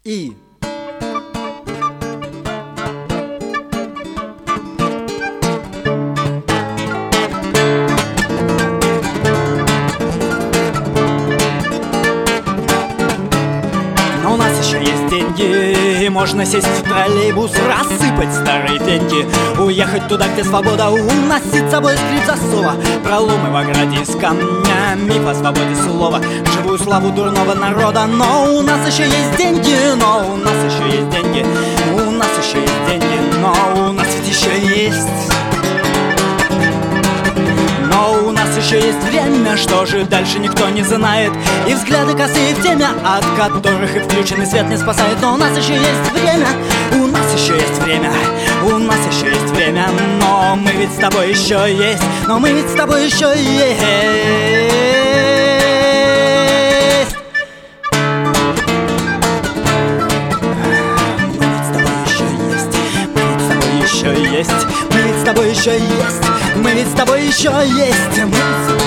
И но у нас еще есть деньги, можно сесть в троллейбус, рассыпать старые пеньки, уехать туда, где свобода, уносить с собой скрип засова, проломы в ограде с камнями, миф о свободе слова, живую славу дурного народа. Но у нас еще есть деньги, но у нас еще есть деньги, у нас еще есть деньги, но у нас ведь еще есть. Но у нас еще есть время, что же дальше никто не знает, и взгляды косые в теме, от которых и включенный свет не спасает. Но у нас еще есть время, у нас еще есть время, у нас еще есть время, но мы ведь с тобой еще есть, но мы ведь с тобой еще есть. Мы ведь с тобой еще есть, мы ведь с тобой еще есть, мы ведь с тобой еще есть, мы ведь с тобой еще есть, мы